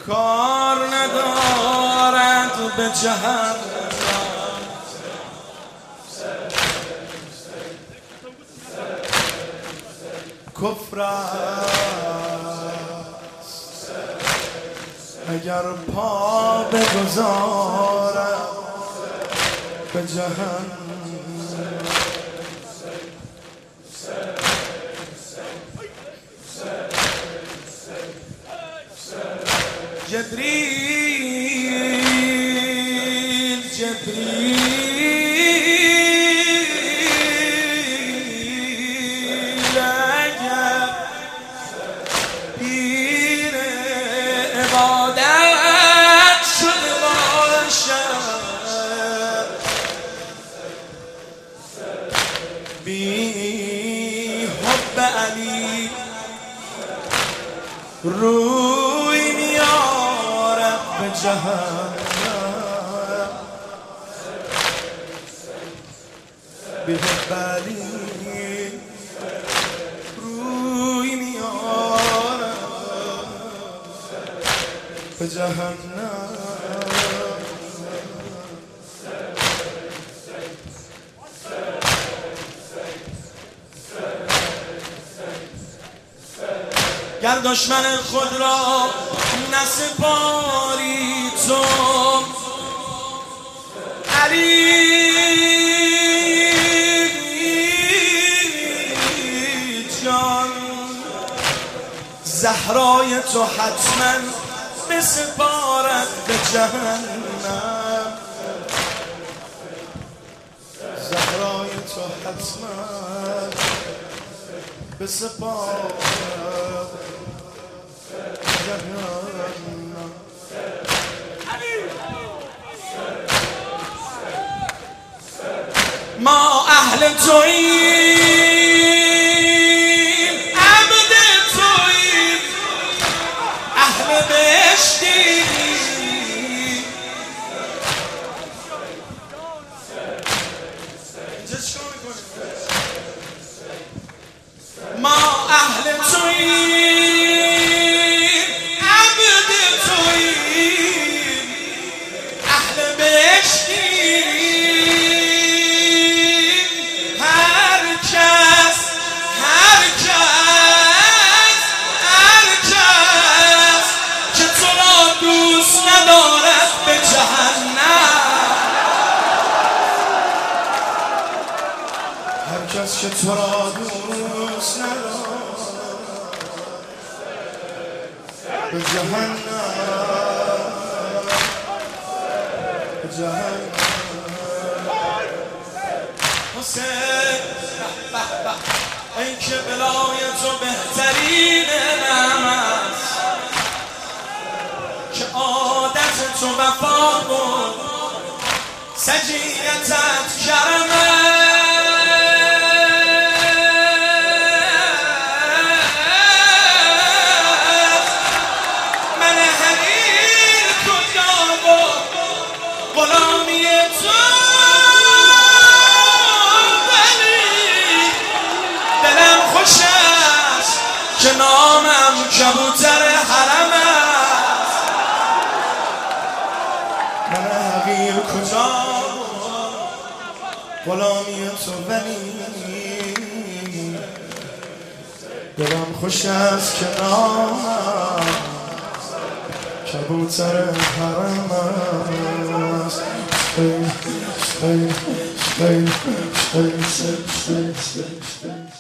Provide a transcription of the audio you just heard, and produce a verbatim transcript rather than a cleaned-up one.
کار ندارد به جهنم، کفر است اگر پا بگذارد به جهنم. جبریل جبریل اگر پیر عبادت شده باشد، بی حب علی روی میارد به جهنم، بی حب علی روی میارد به جهنم. گر دشمن خود را نسپاری تو علی جان، زهرای تو حتما بسپارد به جهنم، زهرای تو حتما بسپارد جهنم. ما اهل توییم، عبد توییم، اهل بهشتیم، ما اهل توییم، عبد توییم، اهل بهشتیم. هر کس هر کس هر کس که تو را دوست ندارد به جهنم، هر کس که تو را دوست ندارد به جهنم، به جهنم. حسین ای که بلای تو بهترین نعم است، که عادت تو وفا بود، سجیتت کرم است. من حقیر کجا بود غلامی تو، که نامم کبوتر حرم است. من حقیر کجا غلامی تو، ولی دلم خوش است که نامم کبوتر حرم است. Stay, stay, stay, stay, stay, stay, stay.